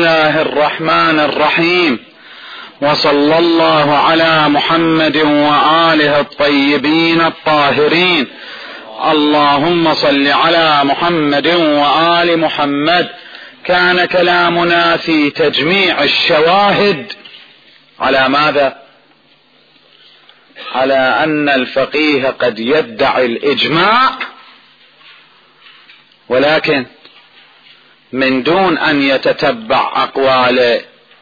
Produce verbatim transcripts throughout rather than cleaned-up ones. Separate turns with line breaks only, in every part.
الله الرحمن الرحيم، وصلى الله على محمد وآله الطيبين الطاهرين. اللهم صل على محمد وآل محمد. كان كلامنا في تجميع الشواهد على ماذا؟ على أن الفقيه قد يدعي الإجماع ولكن من دون أن يتتبع أقوال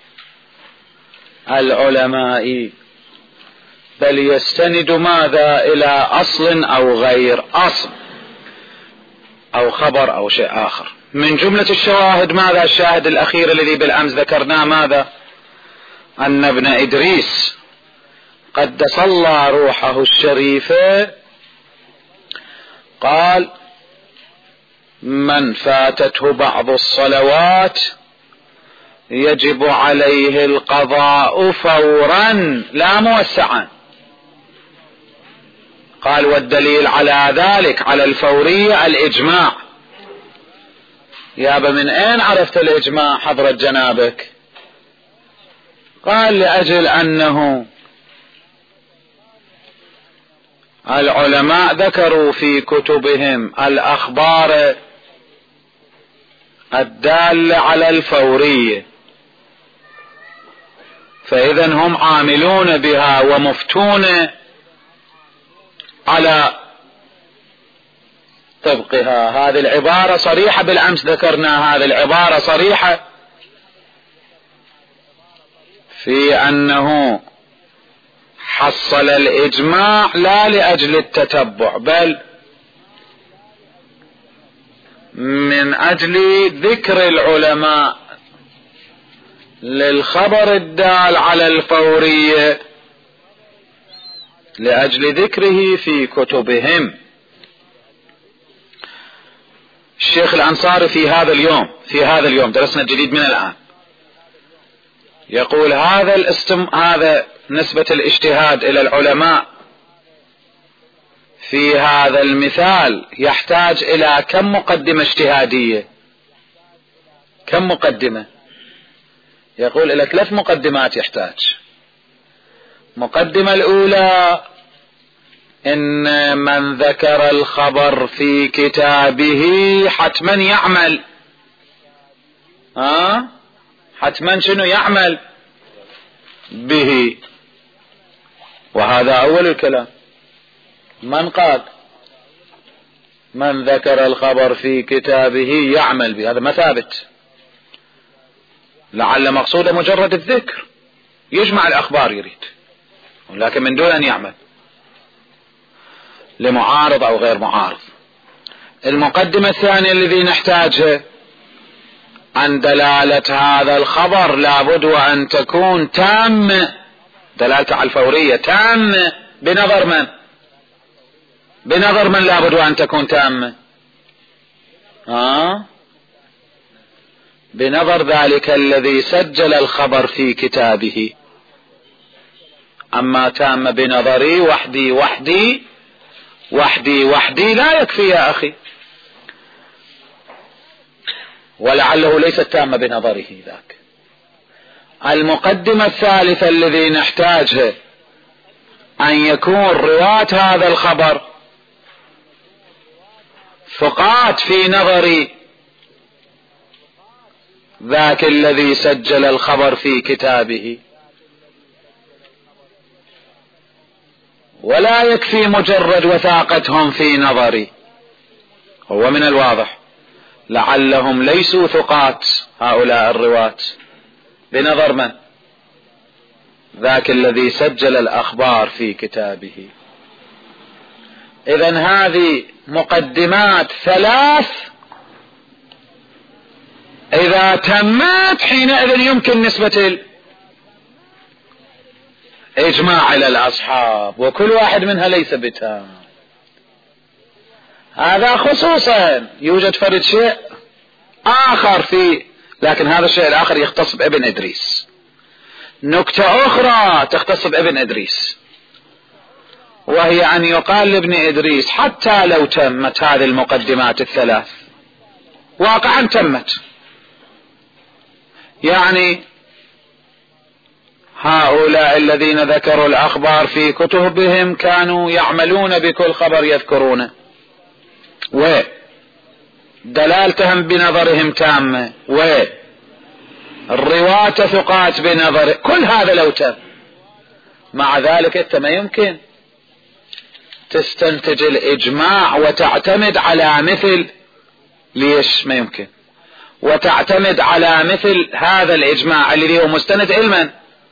العلماء، بل يستند ماذا؟ إلى أصل أو غير أصل أو خبر أو شيء آخر. من جملة الشواهد ماذا؟ الشاهد الأخير الذي بالأمس ذكرناه ماذا؟ أن ابن إدريس قدس الله روحه الشريفة قال: من فاتته بعض الصلوات يجب عليه القضاء فورا لا موسعا. قال: والدليل على ذلك على الفورية الإجماع. يابا من أين عرفت الإجماع حضرة جنابك؟ قال: لأجل أنه العلماء ذكروا في كتبهم الأخبار الدالة على الفورية، فإذا هم عاملون بها ومفتون على طبقها. هذه العبارة صريحة، بالأمس ذكرنا هذه العبارة صريحة في أنه حصل الإجماع لا لأجل التتبع، بل من أجل ذكر العلماء للخبر الدال على الفورية، لأجل ذكره في كتبهم. الشيخ الأنصاري في هذا اليوم في هذا اليوم درسنا الجديد من الآن يقول: هذا الاستم هذا نسبة الاجتهاد إلى العلماء في هذا المثال يحتاج إلى كم مقدمة اجتهادية؟ كم مقدمة؟ يقول إلى ثلاث مقدمات يحتاج. مقدمة الأولى: إن من ذكر الخبر في كتابه حتما يعمل. ها؟ أه؟ حتما شنو؟ يعمل به. وهذا أول الكلام. من قال؟ من ذكر الخبر في كتابه يعمل به، هذا ما ثابت، لعل مقصوده مجرد الذكر، يجمع الأخبار يريد، ولكن من دون أن يعمل لمعارض أو غير معارض. المقدمة الثانية الذي نحتاجها: عن دلالة هذا الخبر لابد وأن تكون تامة، دلالة على الفورية تامة. بنظر من؟ بنظر من لابد وأن تكون تامة؟ آه؟ بنظر ذلك الذي سجل الخبر في كتابه. أما تامة بنظري وحدي وحدي وحدي وحدي لا يكفي يا أخي، ولعله ليست تامة بنظره ذاك. المقدمة الثالثة الذي نحتاجها: أن يكون رواة هذا الخبر ثقات في نظر ذاك الذي سجل الخبر في كتابه، ولا يكفي مجرد وثاقتهم في نظري. هو من الواضح لعلهم ليسوا ثقات هؤلاء الرواة بنظر من؟ ذاك الذي سجل الأخبار في كتابه. إذن هذه مقدمات ثلاث إذا تمت حينئذ يمكن نسبة الإجماع إلى الأصحاب، وكل واحد منها ليس بتام. هذا خصوصا يوجد فرد شيء آخر في، لكن هذا الشيء الآخر يختص بابن إدريس. نكتة أخرى تختص بابن إدريس، وهي أن يقال لابن إدريس حتى لو تمت هذه المقدمات الثلاث، واقعا تمت، يعني هؤلاء الذين ذكروا الأخبار في كتبهم كانوا يعملون بكل خبر يذكرونه، ودلالتهم بنظرهم تامة، والرواة ثقات بنظر كل هذا لو تم. مع ذلك انت ما يمكن تستنتج الإجماع وتعتمد على مثل، ليش ما يمكن؟ وتعتمد على مثل هذا الإجماع الذي هو مستند علما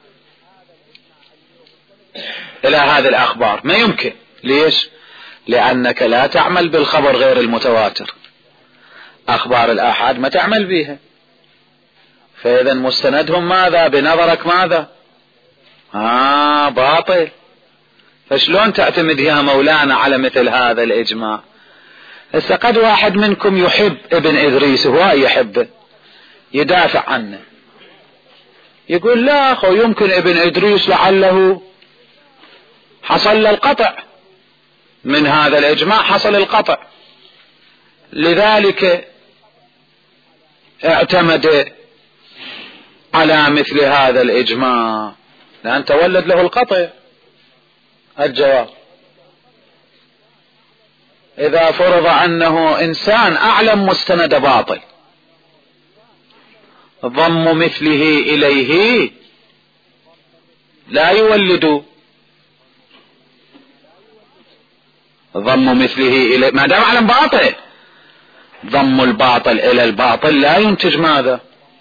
إلى هذه الأخبار، ما يمكن. ليش؟ لأنك لا تعمل بالخبر غير المتواتر، أخبار الآحاد ما تعمل بها، فإذا مستندهم ماذا بنظرك؟ ماذا؟ آه باطل. فشلون تعتمد يا مولانا على مثل هذا الإجماع؟ هسه قد واحد منكم يحب ابن إدريس، هو يحبه، يدافع عنه، يقول لا أخو يمكن ابن إدريس لعله حصل القطع من هذا الإجماع، حصل القطع، لذلك اعتمد على مثل هذا الإجماع لأن تولد له القطع. الجواب: إذا فرض أنه إنسان أعلم مستند باطل، ضم مثله إليه لا يولد، ضم مثله إليه ما دام أعلم باطل، ضم الباطل إلى الباطل لا ينتج ماذا؟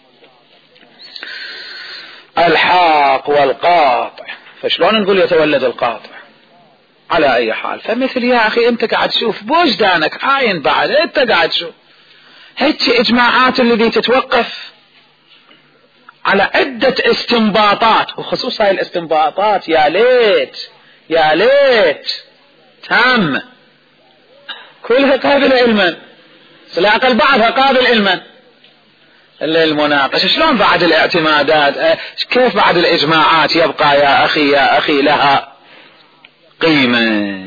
الحاق والقاطع. فشلون نقول يتولد القاطع؟ على أي حال، فمثل يا أخي أنت قاعد تشوف بوجدانك عاين بعد، أنت قاعد تشوف هيك إجماعات الذي تتوقف على عدة استنباطات، وخصوصا هاي الاستنباطات يا ليت يا ليت تام كلها قابلة علما، على الأقل بعضها قابل علما للمناقشة. شلون بعد الاعتمادات؟ كيف بعد الإجماعات يبقى يا أخي يا أخي لها قيمة؟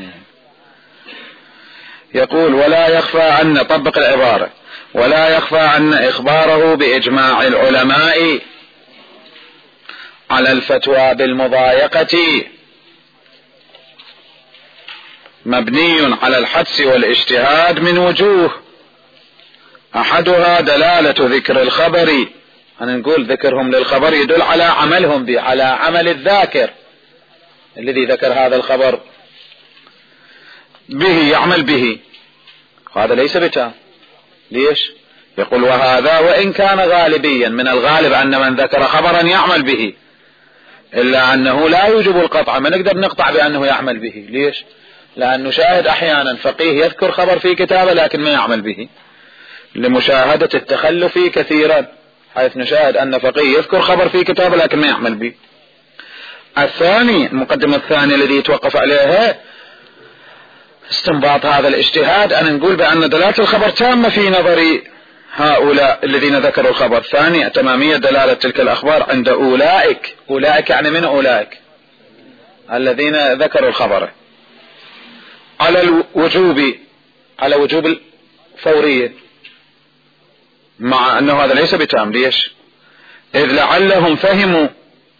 يقول: ولا يخفى أن، طبق العبارة، ولا يخفى أن إخباره بإجماع العلماء على الفتوى بالمضايقة مبني على الحدس والاجتهاد من وجوه، أحدها دلالة ذكر الخبر، أنا نقول ذكرهم للخبر يدل على عملهم به، على عمل الذاكر الذي ذكر هذا الخبر به، يعمل به، هذا ليس بتام. ليش؟ يقول: وهذا وإن كان غالبيا، من الغالب أن من ذكر خبرا يعمل به، إلا أنه لا يوجب القطع، ما نقدر نقطع بأنه يعمل به. ليش؟ لأنه شاهد أحيانا فقيه يذكر خبر في كتابه لكن ما يعمل به، لمشاهدة التخلف كثيرا، حيث نشاهد أن فقيه يذكر خبر في كتابه لكن ما يعمل به. الثاني، المقدمة الثانية الذي يتوقف عليها استنباط هذا الاجتهاد، أنا نقول بأن دلالة الخبر تامة في نظر هؤلاء الذين ذكروا الخبر. ثاني، تمامية دلالة تلك الأخبار عند أولئك. أولئك يعني من أولئك؟ الذين ذكروا الخبر، على الوجوب، على وجوب الفورية، مع أنه هذا ليس بتام. ليش؟ إذ لعلهم فهموا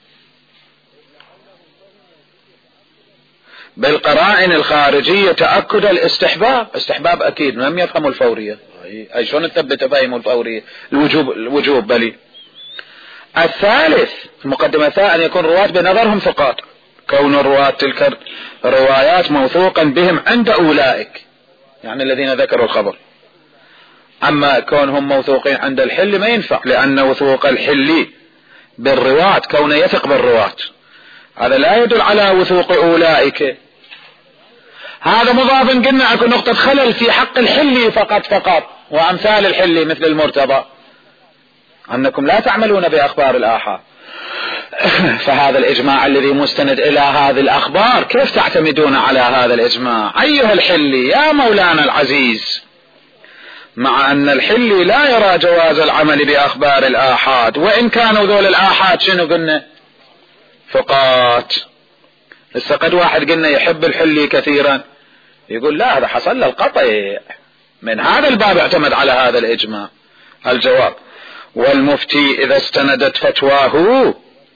بالقرائن الخارجية تأكد الاستحباب. استحباب أكيد، لم يفهموا الفورية، أي شلون نثبت فهموا الفورية؟ الوجوب، الوجوب بلي. الثالث، المقدمة الثانية، أن يكون رواة بنظرهم ثقات، كون رواة تلك الروايات موثوقا بهم عند أولئك، يعني الذين ذكروا الخبر. أما كونهم موثوقين عند الحل ما ينفع، لأن وثوق الحل بالرواة، كونه يثق بالرواة، هذا لا يدل على وثوق أولئك. هذا مضاف، قلنا أكو نقطة خلل في حق الحل فقط فقط وأمثال الحل مثل المرتضى، أنكم لا تعملون بأخبار الآحاد. فهذا الإجماع الذي مستند إلى هذه الأخبار، كيف تعتمدون على هذا الإجماع أيها الحل يا مولانا العزيز؟ مع أن الحل لا يرى جواز العمل بأخبار الآحاد، وإن كانوا ذول الآحاد شنو قلنا؟ فقات. لسه قد واحد قلنا يحب الحل كثيرا، يقول لا هذا حصل له القطع، من هذا الباب اعتمد على هذا الإجماع. الجواب: والمفتي إذا استندت فتواه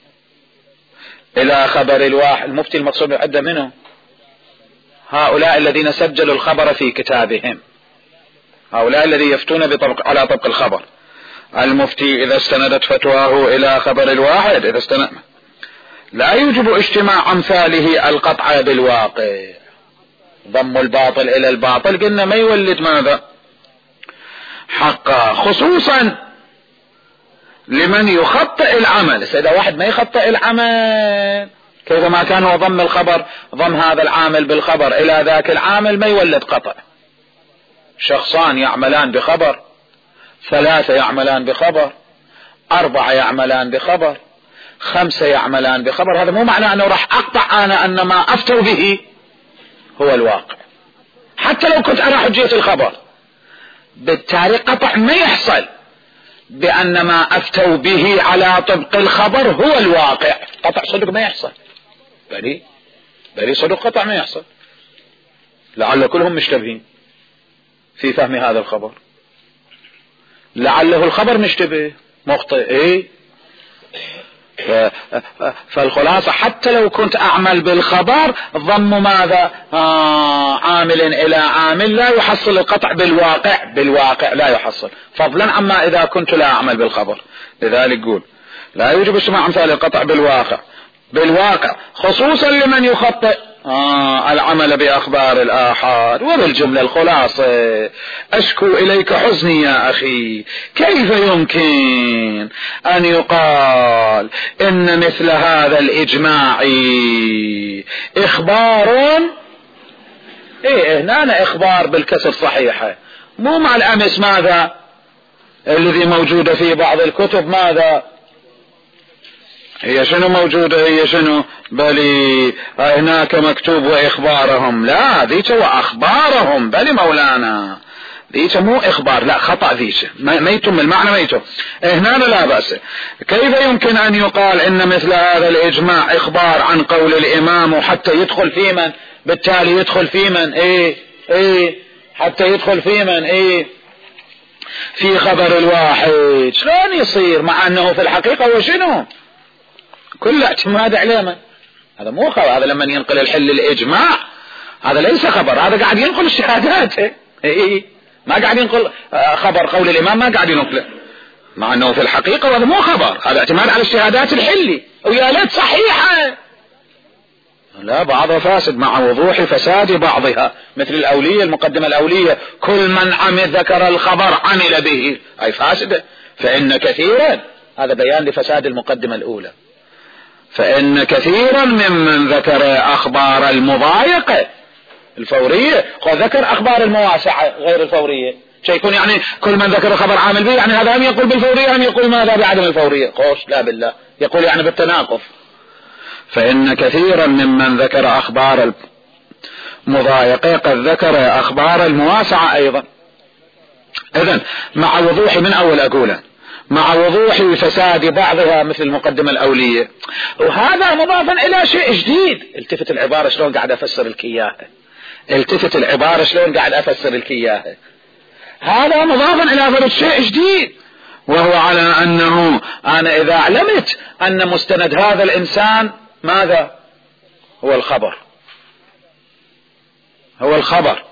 إلى خبر الواحد. المفتي المقصود عدة منه هؤلاء الذين سجلوا الخبر في كتابهم، هؤلاء الذين يفتون بطبق على طبق الخبر. المفتي إذا استندت فتواه إلى خبر الواحد، إذا استند لا يوجب اجتماع أمثاله القطع بالواقع. ضم الباطل إلى الباطل قلنا ما يولد ماذا؟ حقا، خصوصا لمن يخطئ العمل. إذا واحد ما يخطئ العمل كيف ما كان هو ضم الخبر، ضم هذا العامل بالخبر إلى ذاك العامل ما يولد قطع. شخصان يعملان بخبر، ثلاثة يعملان بخبر، أربعة يعملان بخبر، خمسة يعملان بخبر، هذا مو معنى أنه راح أقطع أنا أن ما أفتوا به هو الواقع حتى لو كنت أنا حجية الخبر. بالتالي قطع ما يحصل بأن ما أفتوا به على طبق الخبر هو الواقع. قطع صدق ما يحصل، بلي بلي صدق قطع ما يحصل. لعل كلهم مشتبهين في فهم هذا الخبر، لعله الخبر مشتبه مخطئ. ايه فالخلاصة حتى لو كنت أعمل بالخبر ضم ماذا آه عامل إلى عامل لا يحصل القطع بالواقع، بالواقع لا يحصل، فضلا عما إذا كنت لا أعمل بالخبر. لذلك قول لا يوجب اجتماع أمثال القطع بالواقع، بالواقع خصوصا لمن يخطئ آه العمل بأخبار الآحاد. وبالجملة الخلاصة أشكو إليك حزني يا أخي، كيف يمكن أن يقال إن مثل هذا الإجماع إخبار؟ إيه هنا إخبار بالكسر صحيحة، مو مع الأمس ماذا الذي موجودة في بعض الكتب ماذا هي شنو موجودة، هي شنو بلي هناك مكتوب وإخبارهم، لا ذيك وأخبارهم بلي مولانا، ذيك مو إخبار، لا خطأ ذيك ما يتم المعنى ما يتم هنا لا بأس. كيف يمكن أن يقال إن مثل هذا الإجماع إخبار عن قول الإمام حتى يدخل في من، بالتالي يدخل في من إيه إيه حتى يدخل في من إيه في خبر الواحد. شلون يصير مع أنه في الحقيقة هو شنو كل اعتماد عليه من؟ هذا مو خبر، هذا لما ينقل الحل الإجماع هذا ليس خبر، هذا قاعد ينقل الشهادات. إيه إيه ما قاعد ينقل خبر قول الإمام، ما قاعد ينقله، مع أنه في الحقيقة هذا مو خبر، هذا اعتماد على الشهادات الحلي ويا ليت صحيحة، لا بعضها فاسد مع وضوح فساد بعضها، مثل الأولية المقدمة الأولية كل من عمل ذكر الخبر عمل به أي فاسدة، فإن كثيرا هذا بيان لفساد المقدمة الأولى، فإن كثيرا ممن ذكر أخبار المضايقة الفورية وذكر أخبار المواسعة غير الفورية، شيء يكون يعني كل من ذكر خبر عامل به يعني هذا هم يقول بالفورية هم يقول ماذا بعدم الفورية، قوش لا بالله يقول يعني بالتناقض. فإن كثيرا ممن ذكر أخبار المضايقة قد ذكر أخبار المواسعة أيضا. إذن مع وضوح من أول أقوله مع وضوح فساد بعضها مثل المقدمة الأولية، وهذا مضافا إلى شيء جديد. التفت العبارة شلون قاعد أفسر الكياه، التفت العبارة شلون قاعد أفسر الكياه، هذا مضافا إلى فرد شيء جديد، وهو على أنه أنا إذا علمت أن مستند هذا الإنسان ماذا هو الخبر، هو الخبر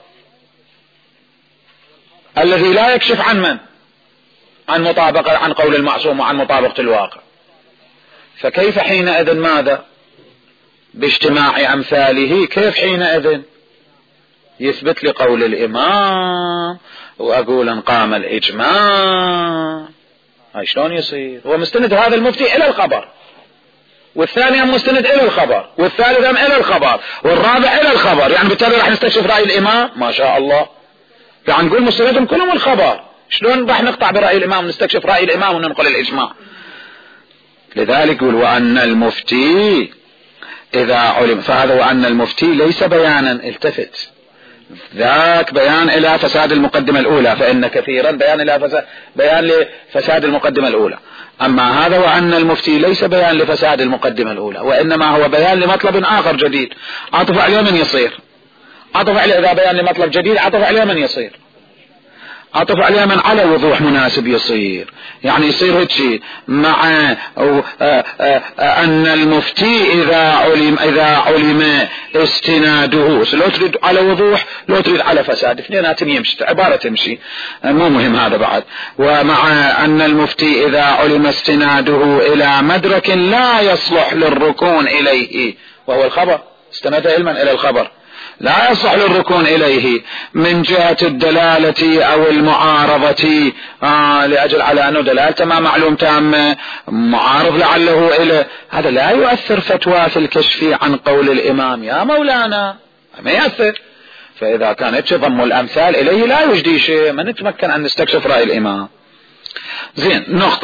الذي لا يكشف عن من عن مطابقة عن قول المعصوم وعن مطابقة الواقع، فكيف حينئذ ماذا باجتماع أمثاله، كيف حينئذ يثبت لي قول الإمام وأقول ان قام الإجماع، هاي شلون يصير؟ هو مستند هذا المفتي إلى الخبر، والثاني هم مستند إلى الخبر، والثالث هم إلى الخبر، والرابع إلى الخبر، يعني بالتالي راح نستكشف رأي الإمام ما شاء الله، يعني نقول مستندهم كلهم الخبر، شلون راح نقطع برأي الإمام نستكشف رأي الإمام وننقل الإجماع؟ لذلك يقول وأن المفتي إذا علم، فهذا وأن المفتي ليس بيانا، التفت ذاك بيان إلى فساد المقدمة الأولى، فإن كثيرا بيان إلى فساد بيان لفساد المقدمة الأولى، أما هذا وأن المفتي ليس بيان لفساد المقدمة الأولى، وإنما هو بيان لمطلب آخر جديد، عطف عليه من يصير، عطف عليه إذا بيان لمطلب جديد عطف عليه من يصير، عطف على اليمن على وضوح مناسب يصير، يعني يصير هيك مع أو أن المفتي إذا علم إذا علم استناده، لو تريد على وضوح لو تريد على فساد، اثنيناتهم يمشي، عبارة تمشي، مو مهم هذا بعد. ومع أن المفتي إذا علم استناده إلى مدرك لا يصلح للركون إليه، وهو الخبر، استند علما إلى الخبر، لا يصح للركون إليه من جهة الدلالة أو المعارضة، آه لأجل على أنه دلالته ما معلوم تام، معارض لعله إليه، هذا لا يؤثر فتوى في الكشف عن قول الإمام يا مولانا، ما يأثر. فإذا كانت ضم الأمثال إليه لا يجدي شيء، ما نتمكن أن نستكشف رأي الإمام. زين، نقطة.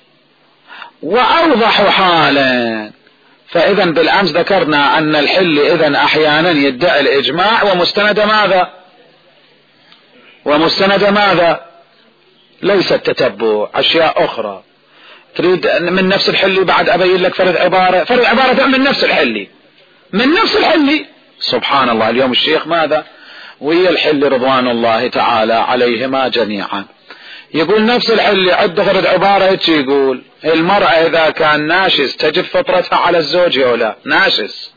وأوضح حالا، فإذا بالأمس ذكرنا أن الحل إذن أحيانا يدعي الإجماع ومستند ماذا؟ ومستند ماذا؟ ليس التتبع، أشياء أخرى. تريد من نفس الحل بعد أبين لك فرد عبارة، فرد عبارة من نفس الحل، من نفس الحل. سبحان الله، اليوم الشيخ ماذا؟ ويا الحل رضوان الله تعالى عليهما جميعا، يقول نفس الحل عد فرد عبارة يقول المرأة إذا كان ناشز تجب فطرتها على الزوج أو لا؟ ناشز،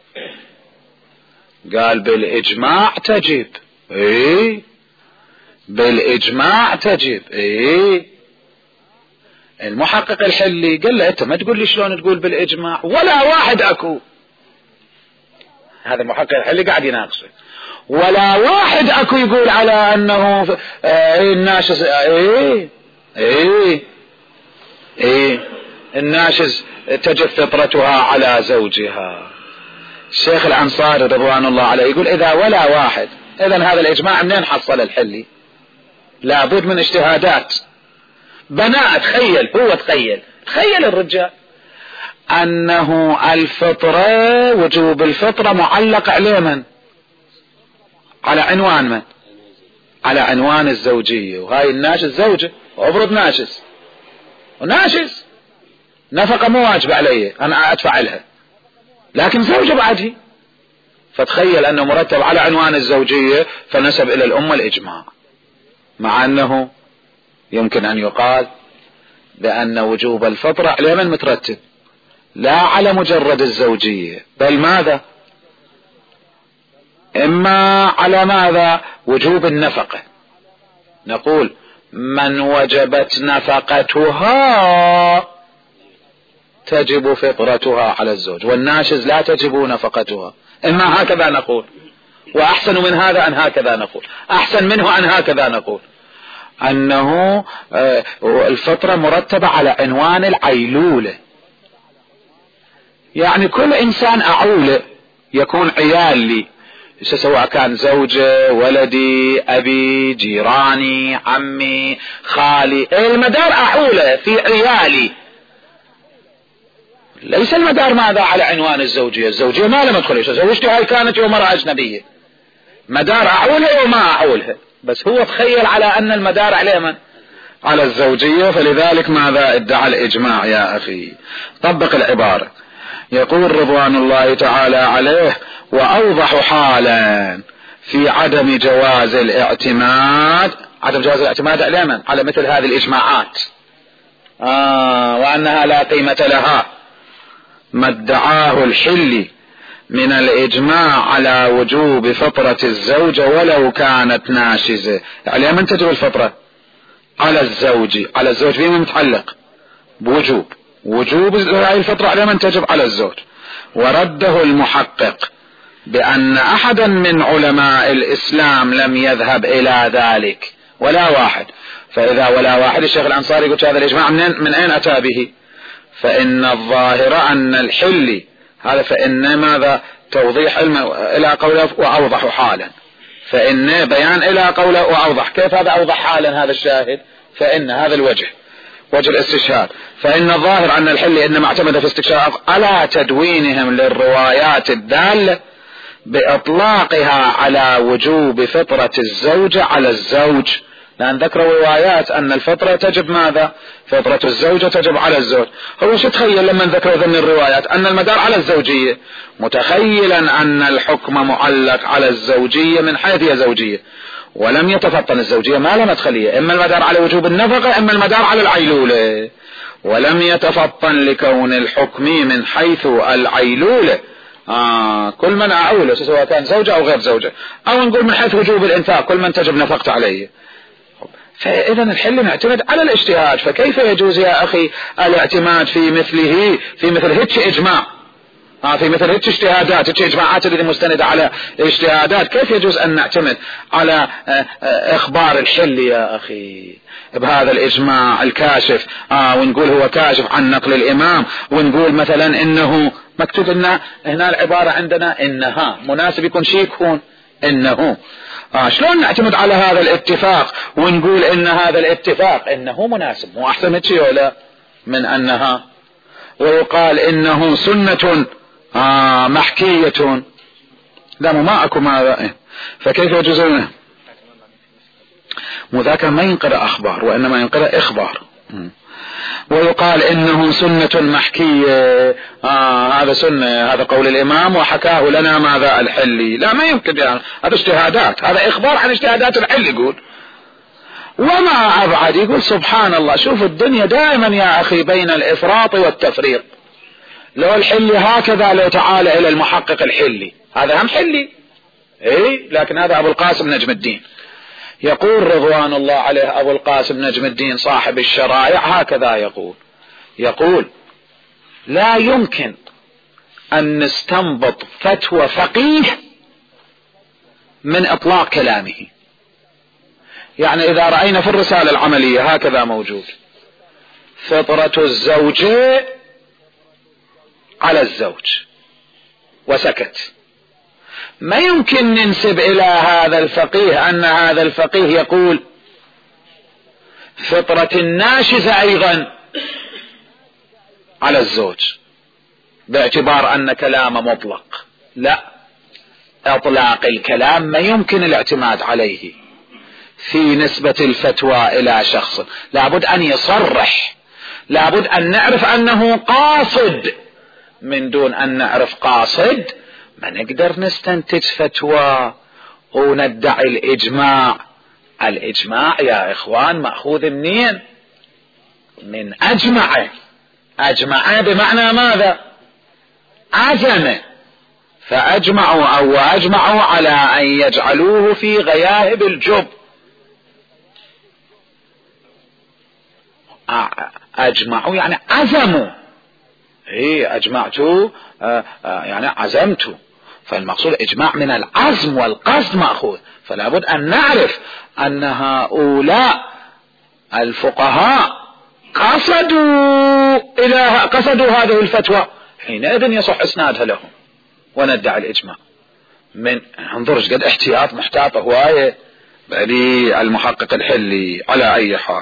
قال بالإجماع تجب، إيه بالإجماع تجب، إيه. المحقق الحلي قال له أنت ما تقول لي شلون تقول بالإجماع، ولا واحد أكو، هذا المحقق الحلي قاعد يناقشه، ولا واحد أكو يقول على أنه آه الناشز، إيه إيه إيه الناشز تجب فطرتها على زوجها. الشيخ الأنصاري رضوان الله عليه يقول إذا ولا واحد، إذن هذا الإجماع منين حصل الحلي؟ لابد من اجتهادات بناء. تخيل، هو تخيل تخيل الرجال أنه الفطرة، وجوب الفطرة معلق عليه من؟ على عنوان من؟ على عنوان الزوجية، وهاي الناشز زوجة، وأفرض ناشز وناشز نفقة مو واجب علي أنا أدفع لها، لكن زوجة بعده، فتخيل أنه مرتب على عنوان الزوجية فنسب إلى الأمة الإجماع، مع أنه يمكن أن يقال بأن وجوب الفطرة على من مترتب؟ لا على مجرد الزوجية، بل ماذا؟ إما على ماذا؟ وجوب النفقة. نقول من وجبت نفقتها تجب فطرتها على الزوج، والناشز لا تجب نفقتها، إما هكذا نقول، وأحسن من هذا أن هكذا نقول، أحسن منه أن هكذا نقول، أنه الفطرة مرتبة على عنوان العيلولة، يعني كل إنسان أعوله يكون عيال لي، سواء كان زوجة، ولدي، أبي، جيراني، عمي، خالي، المدار أعوله في عيالي، ليس المدار ماذا؟ على عنوان الزوجية. الزوجية ما لم ادخل، زوجتي هاي كانت يوم مرأة أجنبية، مدار أعولها وما أعولها، بس هو تخيل على أن المدار عليه من؟ على الزوجية، فلذلك ماذا؟ ادعى الإجماع يا أخي. طبق العبارة، يقول رضوان الله تعالى عليه وأوضح حالا في عدم جواز الاعتماد، عدم جواز الاعتماد على من؟ على مثل هذه الإجماعات، آه وأنها لا قيمة لها، ما ادعاه الحلي من الإجماع على وجوب فطرة الزوجة ولو كانت ناشزة. يعني من تجب الفطرة؟ على الزوج، على الزوج فيما متعلق بوجوب، وجوب هذه الفطرة على من؟ تجب على الزوج. ورده المحقق بأن أحدا من علماء الإسلام لم يذهب إلى ذلك، ولا واحد. فإذا ولا واحد، الشيخ الأنصاري يقول هذا الإجماع من, من أين أتى به؟ فإن الظاهر أن الحلي هذا، فإن ماذا؟ توضيح إلى قوله وأوضح حالا، فإن بيان إلى قوله وأوضح. كيف هذا أوضح حالا؟ هذا الشاهد، فإن هذا الوجه وجه الاستشهاد، فإن الظاهر أن الحلي إنما اعتمد في استكشاف على تدوينهم للروايات الدالة بإطلاقها على وجوب فطرة الزوجة على الزوج لأن ذكروا روايات أن الفطرة تجب ماذا؟ فطرة الزوجة تجب على الزوج. هو شو تخيل لما ذكروا ذن الروايات أن المدار على الزوجية، متخيلا أن الحكم معلق على الزوجية من حيث هي زوجية، ولم يتفطن الزوجية ما لها مدخلية، إما المدار على وجوب النفقة إما المدار على العيلولة، ولم يتفطن لكون الحكم من حيث العيلولة. آه كل من أعوله سواء كان زوجة أو غير زوجة، أو نقول من حيث وجوب الإنفاق كل من تجب نفقت عليه. فإذا الحل نعتمد على الاجتهاد، فكيف يجوز يا أخي الاعتماد في مثله في مثل هيك إجماع، آه في مثل هيك اجتهادات، هيك إجماعات اللي مستندة على اجتهادات، كيف يجوز أن نعتمد على آه آه إخبار الحل يا أخي بهذا الإجماع الكاشف، آه ونقول هو كاشف عن نقل الإمام، ونقول مثلا إنه مكتوب لنا هنا العبارة عندنا إنها مناسب يكون شيء يكون إنه، آه شلون نعتمد على هذا الاتفاق ونقول إن هذا الاتفاق إنه مناسب؟ مو أحسن من شيء ولا من أنها؟ ويقال إنه سنة آه محكية، لا ما أكو ماذا، فكيف يجوز؟ مذاكر ما ينقرأ أخبار وإنما ينقرأ إخبار. ويقال إنه سنة محكية، آه هذا سنة، هذا قول الإمام وحكاه لنا ماذا الحلي، لا ما يمكن يعني، هذا اجتهادات، هذا إخبار عن اجتهادات الحل. يقول وما أبعد، يقول سبحان الله، شوف الدنيا دائما يا أخي بين الإفراط والتفريط. لو الحلي هكذا لو تعالى إلى المحقق الحلي، هذا هم حلي إيه، لكن هذا أبو القاسم نجم الدين، يقول رضوان الله عليه أبو القاسم نجم الدين صاحب الشرائع هكذا يقول، يقول لا يمكن أن نستنبط فتوى فقيه من إطلاق كلامه. يعني إذا رأينا في الرسالة العملية هكذا موجود فطرة الزوجة على الزوج وسكت، ما يمكن ننسب إلى هذا الفقيه أن هذا الفقيه يقول فطرة الناشزة أيضا على الزوج باعتبار أن كلام مطلق. لا، إطلاق الكلام ما يمكن الاعتماد عليه في نسبة الفتوى إلى شخص، لابد أن يصرح، لابد أن نعرف أنه قاصد. من دون أن نعرف قاصد ما نقدر نستنتج فتوى وندعي الإجماع. الإجماع يا إخوان مأخوذ منين؟ من أجمع، أجمع بمعنى ماذا؟ عزم، فأجمعوا أو أجمعوا على أن يجعلوه في غياهب الجب. أجمعوا يعني عزموا، إيه أجمعتوا آه آه يعني عزمتوا، فالمقصود إجماع من العزم والقصد مأخوذ. فلا بد أن نعرف أن هؤلاء الفقهاء قصدوا إلى قصدوا هذه الفتوى، حينئذ يصح إسنادها لهم وندعي الإجماع. من انظرش قد احتياط محتاط هواية بلي المحقق الحلي. على أي حال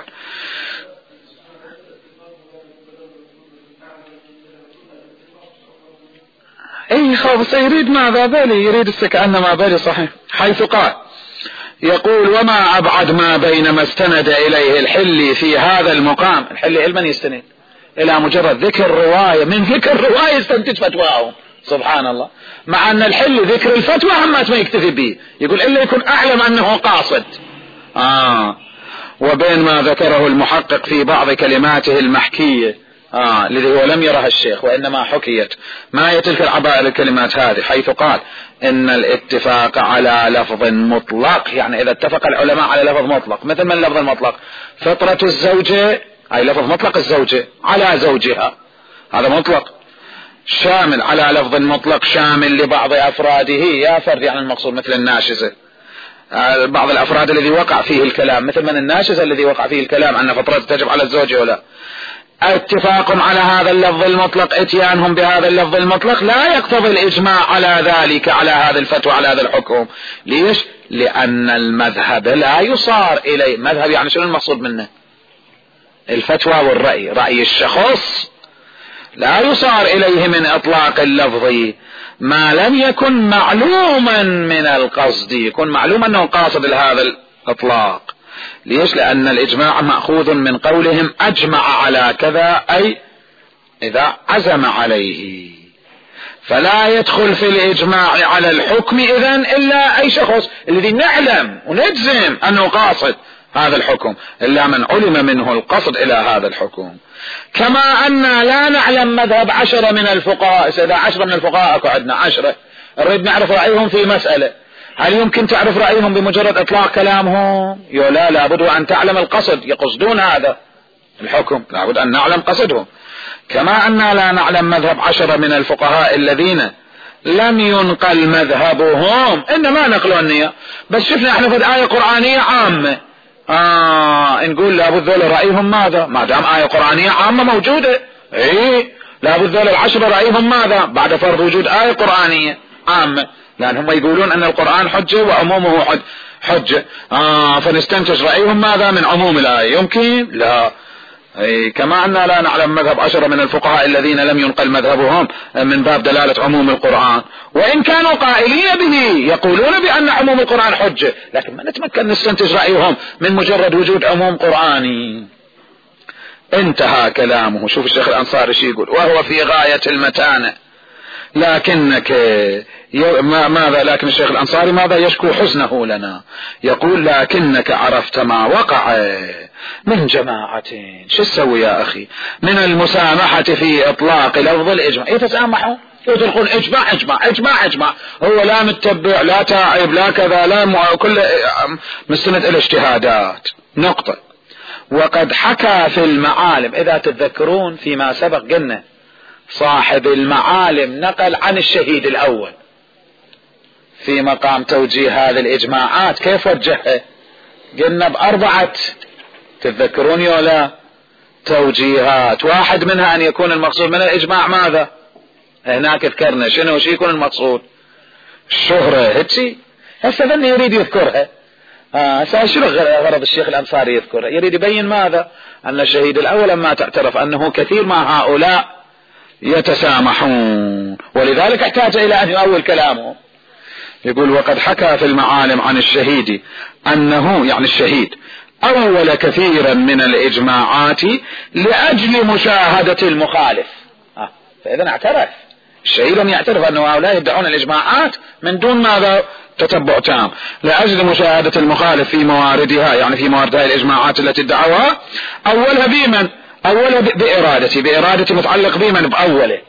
اي خلاص يريد ماذا بالي، يريد كأنما بالي صحيح، حيث قال يقول وما أبعد ما بين ما استند إليه الحلي في هذا المقام. الحلي علما يستند إلى مجرد ذكر رواية، من ذكر رواية يستنتج فتواه، سبحان الله، مع أن الحلي ذكر الفتوى همات ما يكتفي به، يقول إلا يكون أعلم أنه قاصد. آه وبين ما ذكره المحقق في بعض كلماته المحكية آه الذي هو لم يرها الشيخ وإنما حكيت، ما هي تلك العبائل الكلمات هذه؟ حيث قال إن الاتفاق على لفظ مطلق، يعني إذا اتفق العلماء على لفظ مطلق، مثل من اللفظ المطلق؟ فطرة الزوجة، أي لفظ مطلق الزوجة على زوجها، هذا مطلق شامل على لفظ مطلق شامل لبعض أفراده، يا فرد يعني المقصود مثل الناشزة، بعض الأفراد الذي وقع فيه الكلام، مثل من الناشزة الذي وقع فيه الكلام أن فطرة تجب على الزوج ولا. اتفاق على هذا اللفظ المطلق، اتيانهم بهذا اللفظ المطلق لا يقتضي الإجماع على ذلك، على هذا الفتوى، على هذا الحكم. ليش؟ لأن المذهب لا يصار إليه، مذهب يعني شنو المقصود منه؟ الفتوى والرأي، رأي الشخص لا يصار إليه من إطلاق اللفظ ما لم يكن معلوما من القصد، يكون معلوم أنه قاصد لهذا الإطلاق. ليش؟ لأن الإجماع مأخوذ من قولهم أجمع على كذا، أي إذا عزم عليه، فلا يدخل في الإجماع على الحكم إذن إلا أي شخص الذي نعلم ونجزم أنه قاصد هذا الحكم، إلا من علم منه القصد إلى هذا الحكم. كما أن لا نعلم مذهب عشرة من الفقهاء، إذا عشرة من الفقهاء قعدنا عشرة نريد نعرف رأيهم في مسألة، هل يمكن تعرف رأيهم بمجرد إطلاق كلامهم؟ لا، لابد أن تعلم القصد، يقصدون هذا الحكم، لابد أن نعلم قصدهم. كما أننا لا نعلم مذهب عشرة من الفقهاء الذين لم ينقل مذهبهم، إنما نقلوا النية، بس شفنا احنا في آية قرآنية عامة، آه نقول لابد ذول رأيهم ماذا؟ ما دام آية قرآنية عامة موجودة، ايه لابد ذول العشرة رأيهم ماذا؟ بعد فرض وجود آية قرآنية عامة، لأن هم يقولون أن القرآن حجة وعمومه حج حجة، آه فنستنتج رأيهم ماذا؟ من عموم الآية. يمكن؟ لا. أي كما أننا لا نعلم مذهب عشرة من الفقهاء الذين لم ينقل مذهبهم من باب دلالة عموم القرآن، وإن كانوا قائلين به يقولون بأن عموم القرآن حجة، لكن ما نتمكن نستنتج رأيهم من مجرد وجود عموم قرآني. انتهى كلامه. شوف الشيخ الأنصاري شي يقول: وهو في غاية المتانة، لكنك ماذا؟ لكن الشيخ الأنصاري ماذا؟ يشكو حزنه لنا، يقول: لكنك عرفت ما وقع من جماعة، شو تسوي يا أخي؟ من المسامحة في إطلاق لفظ الإجماع، يتسامحوا يدخلون إجماع إجماع إجماع إجماع، هو لا متبع لا تائب لا كذا لا كل مستند إلى اجتهادات، نقطة. وقد حكى في المعالم، إذا تتذكرون فيما سبق قلنا صاحب المعالم نقل عن الشهيد الأول في مقام توجيه هذه الإجماعات، كيف وجهها؟ قلنا بأربعة، تتذكرون يولا توجيهات، واحد منها أن يكون المقصود من الإجماع ماذا؟ هناك ذكرنا شنو شي يكون المقصود؟ الشهرة، هتشي هسه ذني يريد يذكرها. آه شنو غرض الشيخ الأنصاري يذكرها؟ يريد يبين ماذا؟ أن الشهيد الأول لما تعترف أنه كثير ما هؤلاء يتسامحون، ولذلك احتاج إلى أن يؤول كلامه. يقول: وقد حكى في المعالم عن الشهيد أنه، يعني الشهيد، أول كثيرا من الإجماعات لأجل مشاهدة المخالف. آه. فإذا اعترف الشهيد أن يعترف أنه هؤلاء يدعون الإجماعات من دون ماذا؟ تتبع تام، لأجل مشاهدة المخالف في مواردها، يعني في موارد هذه الإجماعات التي ادعوها. أولها بمن؟ أولها بإرادة، بإرادة متعلق بمن؟ بأوله.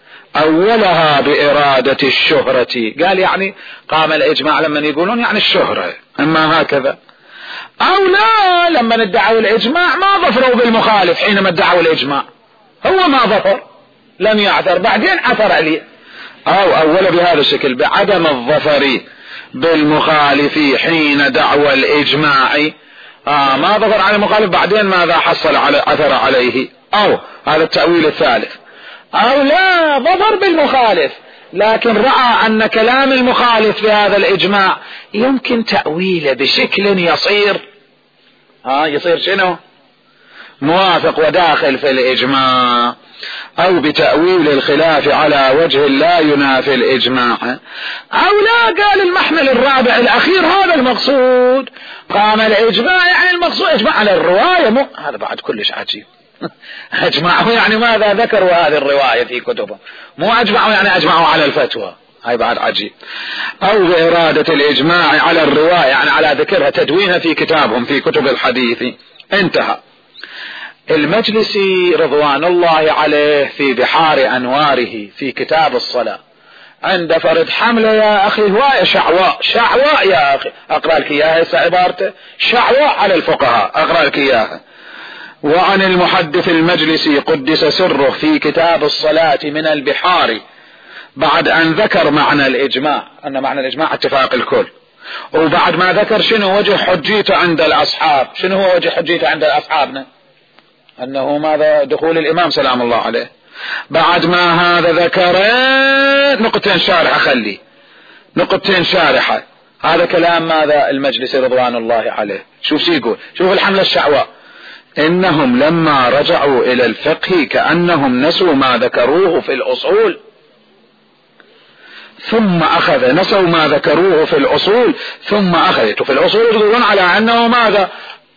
أولها بإرادة الشهرة، قال يعني قام الإجماع لما يقولون يعني الشهرة، أما هكذا. أو لا، لما ادعوا الإجماع ما ظفروا بالمخالف، حينما ادعوا الإجماع هو ما ظفر، لم يعثر، بعدين عثر عليه. أو أول بهذا الشكل بعدم الظفر بالمخالف حين دعوى الإجماع، آه ما ظفر على المخالف، بعدين ماذا حصل على عثر عليه. أو هذا التأويل الثالث. أو لا، ظفر بالمخالف لكن رأى أن كلام المخالف في هذا الإجماع يمكن تأويله بشكل يصير آه يصير شنو؟ موافق وداخل في الإجماع، أو بتأويل الخلاف على وجه لا ينافي الإجماع. أو لا، قال المحمل الرابع الأخير هذا المقصود، قام الإجماع يعني المقصود إجماع على الرواية، مو هذا بعد كلش عجيب. أجمعوا يعني ماذا؟ ذكروا هذه الرواية في كتبهم، مو أجمعوا يعني أجمعوا على الفتوى، هاي بعد عجيب. أو بإرادة الإجماع على الرواية يعني على ذكرها تدوينها في كتابهم في كتب الحديث. انتهى. المجلسي رضوان الله عليه في بحار أنواره في كتاب الصلاة عند فرد حملة يا أخي هواية شعواء شعواء يا أخي، أقرأ لك إياها هسه عبارته شعواء على الفقهاء، أقرأ لك إياها. وعن المحدث المجلسي قدس سره في كتاب الصلاة من البحار، بعد أن ذكر معنى الإجماع، أن معنى الإجماع اتفاق الكل، وبعد ما ذكر شنو وجه حجيته عند الأصحاب. شنو هو وجه حجيته عند أصحابنا؟ أنه ماذا؟ دخول الإمام سلام الله عليه. بعد ما هذا ذكر نقطتين شارحة، خلي نقطتين شارحة. هذا كلام ماذا؟ المجلس رضوان الله عليه. شوف شو يقول، شوف الحملة الشعواء: إنهم لما رجعوا إلى الفقه كأنهم نسوا ما ذكروه في الأصول، ثم أخذ نسوا ما ذكروه في الأصول ثم أخذته في الأصول، يقولون على أنه ماذا؟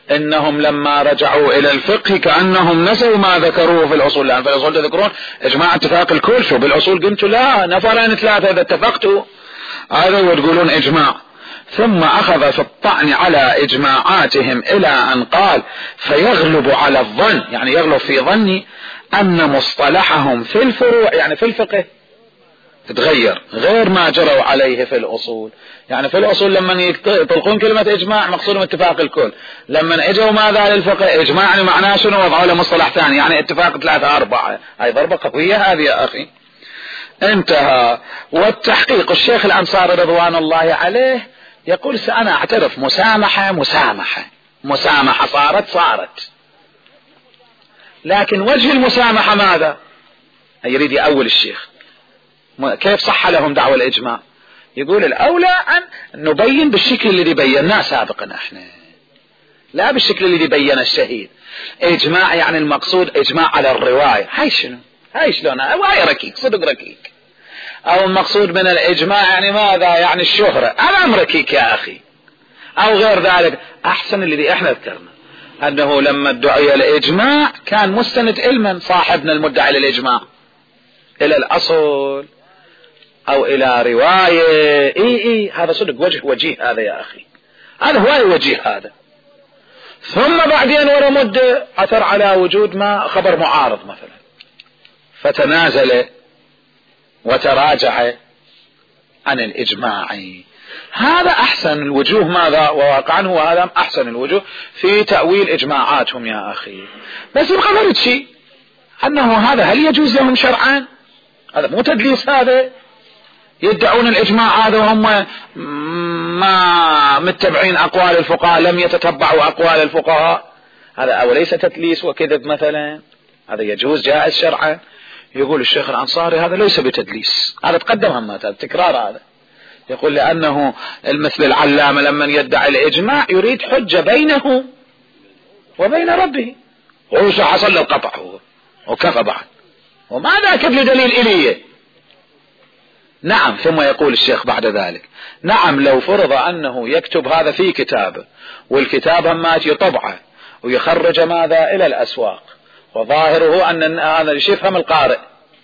انهم لما رجعوا الى الفقه كأنهم نسوا ما ذكروه في الاصول، لان في الاصول تذكرون اجماع اتفاق الكل، شو بالاصول قلتوا لا نفرين ثلاثة اذا اتفقتوا هذا وتقولون اجماع. ثم اخذ في الطعن على اجماعاتهم الى ان قال فيغلب على الظن، يعني يغلب في ظني ان مصطلحهم في الفروع يعني في الفقه تتغير غير ما جروا عليه في الاصول. يعني في الاصول لما يطلقون كلمة اجماع مقصودهم اتفاق الكل، لما اجوا ماذا للفقه اجماع يعني معناه شنو؟ وضعوا له مصطلح ثاني يعني اتفاق ثلاثة اربعة. هاي ضربة قوية هذه يا اخي. انتهى. والتحقيق الشيخ الانصاري رضوان الله عليه يقول سأنا اعترف مسامحة مسامحة مسامحة صارت صارت، لكن وجه المسامحة ماذا؟ يريد يأول الشيخ كيف صح لهم دعوة الإجماع. يقول الأولى أن نبين بالشكل الذي بيناه سابقا احنا، لا بالشكل الذي بين الشهيد. إجماع يعني المقصود إجماع على الرواية، هاي شنو؟ هاي شلون؟ رواية ركيك صدق ركيك. أو المقصود من الإجماع يعني ماذا؟ يعني الشهرة، أمام ركيك يا أخي. أو غير ذلك. أحسن الذي احنا ذكرنا أنه لما ادعي الإجماع كان مستند علما صاحبنا المدعي للإجماع إلى الأصل أو إلى رواية. إي إي هذا صدق وجه وجيه هذا يا أخي، هذا هو وجيه هذا. ثم بعدين ورا مدة أثر على وجود ما خبر معارض مثلا، فتنازل وتراجع عن الإجماع. هذا أحسن الوجوه ماذا؟ وواقعا هو هذا أحسن الوجوه في تأويل إجماعاتهم يا أخي. بس يبقى مرد شيء أنه هذا هل يجوز لهم شرعا؟ هذا مو تدليس، هذا يدعون الإجماع هذا وهم ما متبعين أقوال الفقهاء، لم يتتبعوا أقوال الفقهاء، هذا أوليس تدليس وكذب مثلا؟ هذا يجوز جائز شرعا؟ يقول الشيخ الأنصاري هذا ليس بتدليس، هذا تقدم هم تكرار هذا. يقول لأنه المثل العلامة لما يدعي الإجماع يريد حجة بينه وبين ربه، وش حصل القطع هو وكفى بعد، وما ذاك بدليل إليه. نعم. ثم يقول الشيخ بعد ذلك نعم لو فرض أنه يكتب هذا في كتابه والكتاب همات يطبعه ويخرج ماذا إلى الأسواق، وظاهره أن هذا يفهم القارئ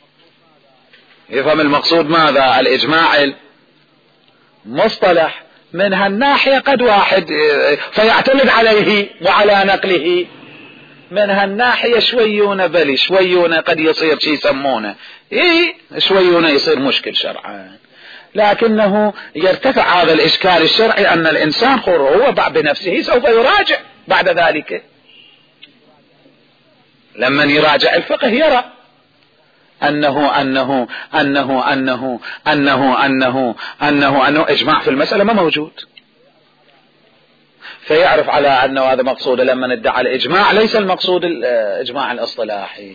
يفهم المقصود ماذا؟ الإجماع المصطلح من هالناحية قد واحد فيعتمد عليه وعلى نقله، من هالناحية شويون بلي شويون قد يصير شيء يسمونه إيه شويون يصير مشكل شرعا، لكنه يرتفع هذا الإشكال الشرعي أن الإنسان هو بنفسه سوف يراجع بعد ذلك. لمن يراجع الفقه يرى أنه أنه أنه أنه أنه أنه أنه أنه إجماع في المسألة ما موجود، فيعرف على أنه هذا مقصود. لما ادعى الإجماع ليس المقصود الإجماع الاصطلاحي.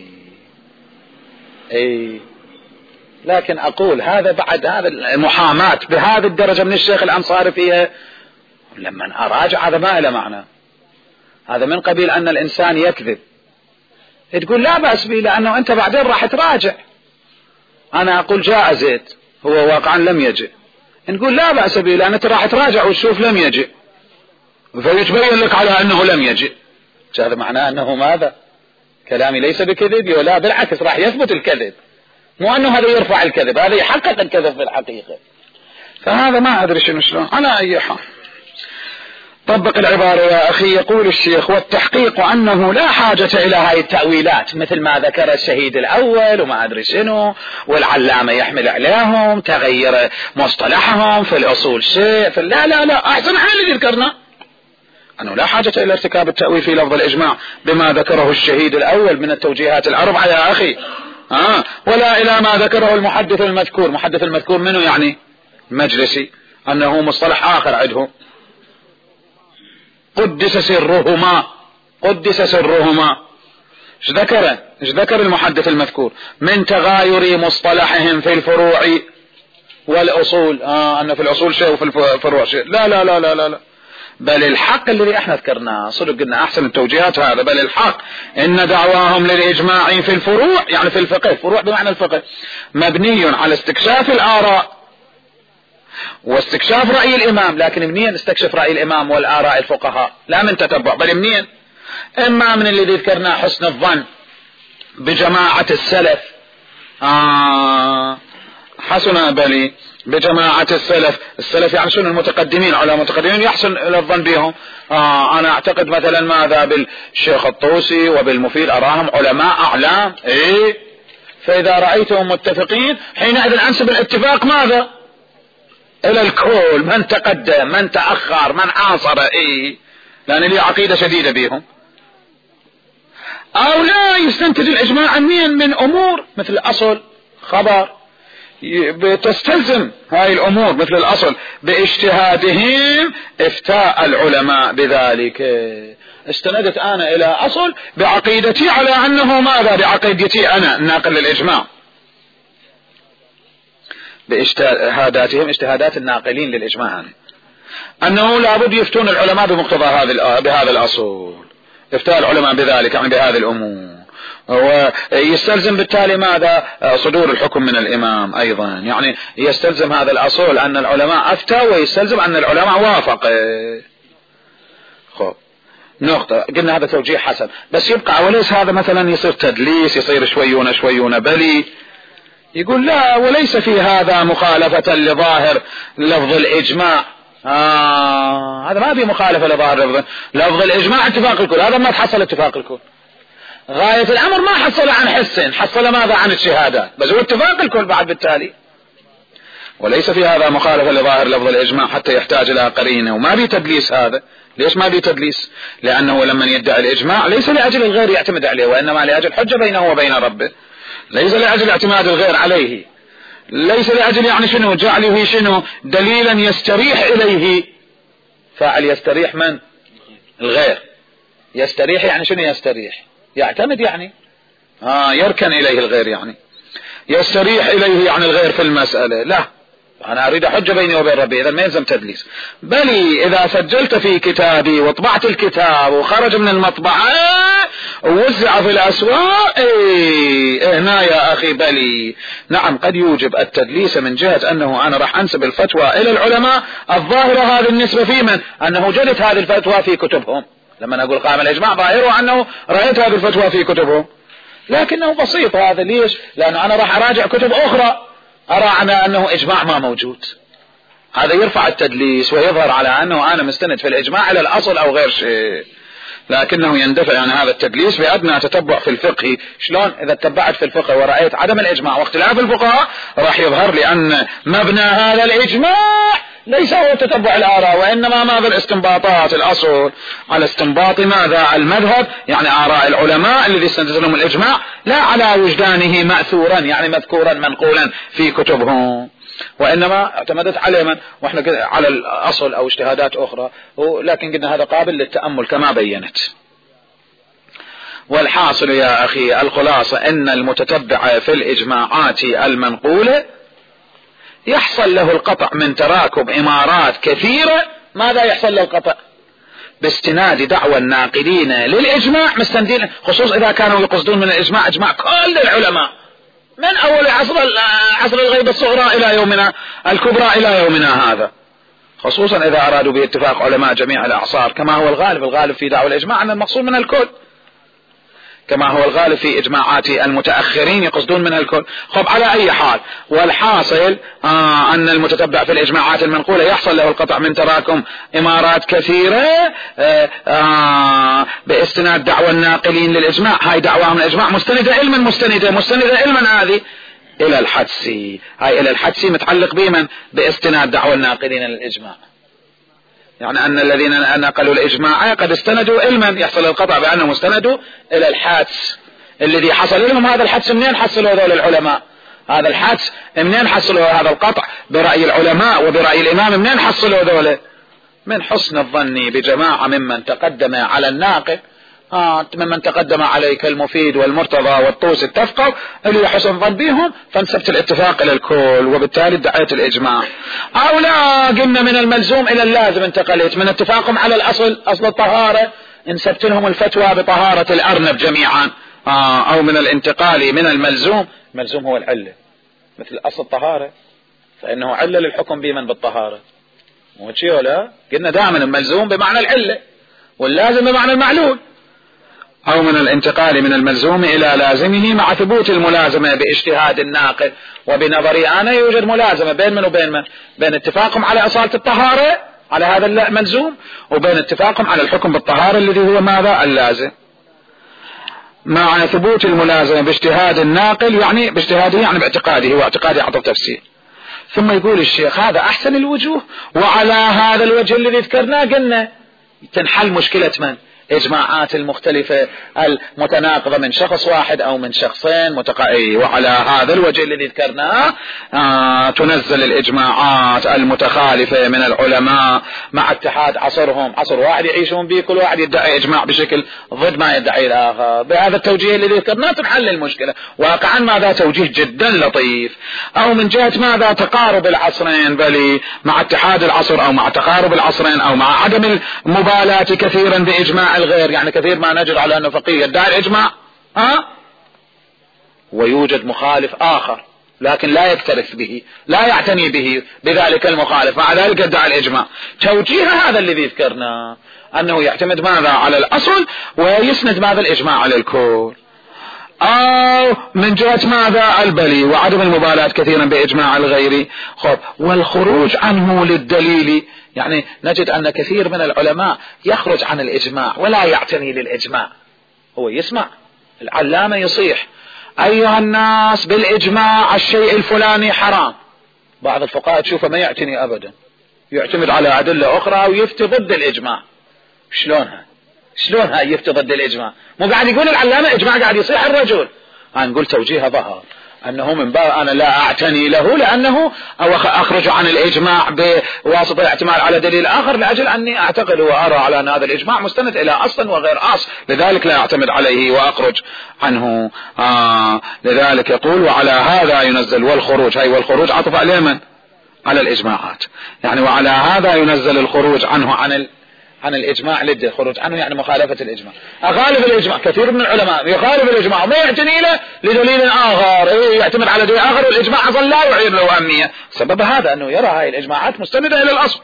أي لكن أقول هذا بعد هذا المحاماة بهذه الدرجة من الشيخ الأنصاري فيها لما أراجع هذا ما له معنى، هذا من قبيل أن الإنسان يكذب. تقول لا بأس به لأنه أنت بعدين راح تراجع. أنا أقول جاء زيد هو واقعا لم يجئ، نقول لا بأس به لأن أنت راح تراجع وتشوف لم يجئ فيتبين لك على أنه لم يجئ. هذا معناه أنه ماذا؟ كلامي ليس بكذب؟ لا بالعكس راح يثبت الكذب، مو أنه هذا يرفع الكذب، هذا يحقق الكذب في الحقيقة. فهذا ما أدري شنو شلون. على أي حال طبق العبارة يا أخي. يقول الشيخ والتحقيق أنه لا حاجة إلى هاي التأويلات مثل ما ذكر الشهيد الأول وما أدري شنو والعلامة يحمل عليهم تغير مصطلحهم في الأصول شيء في لا لا لا أحسن عن اللي ذكرنا أنه لا حاجة إلى ارتكاب التأويل في لفظ الإجماع بما ذكره الشهيد الأول من التوجيهات الأربعة يا أخي آه. ولا إلى ما ذكره المحدث المذكور. محدث المذكور منه يعني مجلسي، أنه مصطلح آخر عندهم قدس سرهما قدس سرهما. ايش ذكره؟ ايش ذكر المحدث المذكور من تغاير مصطلحهم في الفروع والأصول. آه أن في الأصول شيء وفي الفروع شيء. لا لا لا لا لا, لا. بل الحق الذي احنا ذكرناه صدق قلنا احسن التوجيهات هذا. بل الحق ان دعواهم للإجماع في الفروع يعني في الفقه، فروع بمعنى الفقه، مبني على استكشاف الآراء واستكشاف رأي الإمام. لكن منين نستكشف رأي الإمام والآراء الفقهاء؟ لا من تتبع، بل منين؟ إما من الذي ذكرنا حسن الظن بجماعة السلف، آه حسن بلي بجماعة السلف. السلف يعني شنو؟ المتقدمين، على المتقدمين يحسن الظن بهم. آه أنا أعتقد مثلا ماذا بالشيخ الطوسي وبالمفيد، أراهم علماء أعلام، إيه؟ فإذا رأيتهم متفقين حينئذ أنسب الاتفاق ماذا؟ إلى الكل، من تقدم من تأخر من عاصر، إيه؟ لأن لي عقيدة شديدة بهم. أو لا يستنتج الإجماع منين؟ من أمور مثل الأصل خبر، بتستلزم هاي الأمور مثل الأصل باجتهادهم افتاء العلماء بذلك. استندت أنا إلى أصل بعقيدتي على أنه ماذا؟ بعقيدتي أنا الناقل للإجماع، باجتهاداتهم اجتهادات الناقلين للإجماع، أنه لابد يفتون العلماء بمقتضى هذا بهذا الأصل، افتاء العلماء بذلك يعني بهذه الأمور. ويستلزم بالتالي ماذا؟ صدور الحكم من الإمام أيضا، يعني يستلزم هذا الأصول أن العلماء أفتى، ويستلزم أن العلماء وافق. خب نقطة، قلنا هذا توجيه حسن، بس يبقى وليس هذا مثلا يصير تدليس، يصير شويون شويون بلي. يقول لا، وليس في هذا مخالفة لظاهر لفظ الإجماع. آه هذا ما في مخالفة لظاهر لفظ لفظ الإجماع، اتفاق الكل، هذا ما تحصل اتفاق الكل. غاية الأمر ما حصل عن حس، حصل ماذا؟ عن الشهادات، بس هو اتفاق الكل بعد بالتالي. وليس في هذا مخالفة لظاهر لفظ الإجماع حتى يحتاج إلى قرينة، وما بي تدليس هذا. ليش ما بي تدليس؟ لأنه لما يدعي الإجماع ليس لأجل الغير يعتمد عليه، وإنما لأجل حجة بينه وبين ربه، ليس لأجل اعتماد الغير عليه، ليس لأجل يعني شنو؟ جعله شنو؟ دليلا يستريح إليه. فاعل يستريح من؟ الغير. يستريح يعني شنو؟ يستريح يعتمد، يعني آه يركن إليه الغير، يعني يستريح إليه يعني الغير في المسألة. لا، أنا أريد حجة بيني وبين ربي، إذا ما يلزم تدليس. بل إذا سجلت في كتابي وطبعت الكتاب وخرج من المطبعة ووزع في الأسواق، إيه هنا يا أخي بلي نعم قد يوجب التدليس من جهة أنه أنا راح أنسب الفتوى إلى العلماء الظاهرة هذه النسبة في من؟ أنه جدت هذه الفتوى في كتبهم. لما أقول قائم الإجماع ظاهره أنه رأيت هذه الفتوى في كتبهم، لكنه بسيط هذا. ليش؟ لأنه أنا راح أراجع كتب أخرى أرى أنا أنه إجماع ما موجود. هذا يرفع التدليس ويظهر على أنه أنا مستند في الإجماع إلى الأصل أو غير شيء، لكنه يندفع يعني هذا التدليس بأدنى تتبع في الفقه. شلون؟ إذا تتبعت في الفقه ورأيت عدم الإجماع واختلاف الفقهاء راح يظهر لي أن مبنى هذا الإجماع ليس هو تتبع الآراء، وإنما ماذا؟ الاستنباطات، الأصل على استنباط ماذا؟ المذهب، يعني آراء العلماء الذي استنتج لهم الإجماع، لا على وجدانه مأثورا يعني مذكورا منقولا في كتبهم، وإنما اعتمدت عليه من؟ وإحنا على الأصل أو اجتهادات أخرى. لكن قلنا هذا قابل للتأمل كما بينت. والحاصل يا أخي الخلاصة أن المتتبع في الإجماعات المنقولة يحصل له القطع من تراكب إمارات كثيرة. ماذا يحصل له القطع؟ باستناد دعوى الناقلين للإجماع مستندين، خصوصا إذا كانوا يقصدون من الإجماع إجماع كل العلماء من أول عصر عصر الغيبة الصغرى إلى يومنا الكبرى إلى يومنا هذا، خصوصا إذا أرادوا باتفاق علماء جميع الأعصار، كما هو الغالب. الغالب في دعوى الإجماع أن المقصود من الكل، كما هو الغالب في إجماعات المتأخرين يقصدون منها الكل. خب على أي حال، والحاصل آه أن المتتبع في الإجماعات المنقولة يحصل له القطع من تراكم إمارات كثيرة آه آه باستناد دعوى الناقلين للإجماع. هاي دعواهم الإجماع مستندة علما مستندة مستندة علما هذه إلى الحدسي، هاي إلى الحدسي متعلق بمن؟ باستناد دعوى الناقلين للإجماع، يعني أن الذين نقلوا الإجماع قد استندوا علما، يحصل القطع بأنهم استندوا إلى الحدس الذي حصل لهم. هذا الحدس منين حصلوا هذول العلماء؟ هذا الحدس منين حصلوا هذا القطع برأي العلماء وبرأي الإمام؟ منين حصلوا هذول؟ من حسن الظن بجماعة ممن تقدم على الناقل، آه ممن تقدم عليك المفيد والمرتضى والطوس اتفقوا اللي حسن ظن بهم، فانسبت الاتفاق إلى الكل، وبالتالي ادعيت الإجماع. أو لا، قلنا من الملزوم إلى اللازم، انتقلت من اتفاقهم على الأصل أصل الطهارة، انسبت لهم الفتوى بطهارة الأرنب جميعا، آه أو من الانتقال من الملزوم، الملزوم هو العلة مثل أصل الطهارة، فإنه علل الحكم بمن بالطهارة، مو شيء ولا؟ قلنا دائما الملزوم بمعنى العلة واللازم بمعنى المعلول. أو من الانتقال من الملزوم إلى لازمه مع ثبوت الملازمة باجتهاد الناقل. وبنظري أنا يوجد ملازمة بين من وبين من؟ بين اتفاقهم على أصالة الطهارة على هذا الملزوم، وبين اتفاقهم على الحكم بالطهارة الذي هو ماذا؟ اللازم، مع ثبوت الملازمة باجتهاد الناقل، يعني باجتهاده يعني باعتقاده، واعتقاده يعطي تفسير. ثم يقول الشيخ هذا أحسن الوجوه، وعلى هذا الوجه الذي ذكرناه قلنا تنحل مشكلة من؟ إجماعات المختلفة المتناقضة من شخص واحد أو من شخصين متقائي. وعلى هذا الوجه الذي ذكرناه آه تنزل الإجماعات المتخالفة من العلماء مع اتحاد عصرهم، عصر واحد يعيشون به، كل واحد يدعي إجماع بشكل ضد ما يدعي الآخر. بهذا التوجيه الذي ذكرناه تنحل المشكلة. واقعا ماذا؟ توجيه جدا لطيف. أو من جهة ماذا؟ تقارب العصرين، بل مع اتحاد العصر أو مع تقارب العصرين أو مع عدم المبالاة كثيرا بإجماع الغير، يعني كثير ما نجد على أنه فقيه يدعي الإجماع ها ويوجد مخالف آخر لكن لا يكترث به، لا يعتني به بذلك المخالف، مع ذلك يدعي الإجماع. توجيه هذا الذي ذكرنا أنه يعتمد ماذا؟ على الأصل ويسند ماذا؟ الإجماع على الكل. أو من جهة ماذا؟ البلي وعدم المبالاة كثيرا بإجماع الغير. خب والخروج عنه للدليل، يعني نجد أن كثير من العلماء يخرج عن الإجماع ولا يعتني للإجماع، هو يسمع العلامة يصيح أيها الناس بالإجماع الشيء الفلاني حرام، بعض الفقهاء تشوفه ما يعتني أبدا، يعتمد على أدلة أخرى ويفتي ضد الإجماع. شلونها؟ شلونها يفتي ضد الإجماع؟ مو قاعد يقول العلامة إجماع، قاعد يصيح الرجل. أنا نقول توجيه ظهر أنه من باب أنا لا أعتني له لأنه أو أخرج عن الإجماع بواسطة الاعتماد على دليل آخر، لأجل أني أعتقد وأرى على أن هذا الإجماع مستند إلى أصل وغير أصل، لذلك لا أعتمد عليه وأخرج عنه. آه لذلك يقول وعلى هذا ينزل. والخروج، هاي والخروج عطف على من؟ على الإجماعات، يعني وعلى هذا ينزل الخروج عنه عن ال عن الإجماع للدليل. خروج عنه يعني مخالفة الإجماع. أخالف الإجماع، كثير من العلماء يخالف الإجماع وما يعتني له لدليل آخر، إيه يعتمد على دليل آخر والإجماع أصلا لا يعير له أهمية. سبب هذا أنه يرى هاي الإجماعات مستندة إلى الأصل.